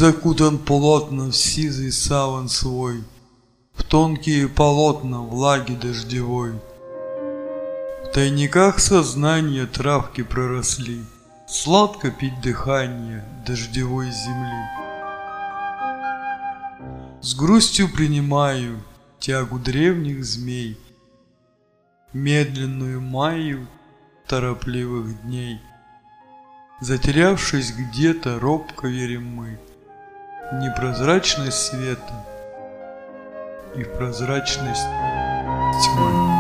закутан плотно в сизый саван свой, в тонкие полотна влаги дождевой. В тайниках сознания травки проросли, сладко пить дыхание дождевой земли. С грустью принимаю тягу древних змей, медленную майю торопливых дней. Затерявшись где-то, робко верим мы в непрозрачность света и в прозрачность тьмы.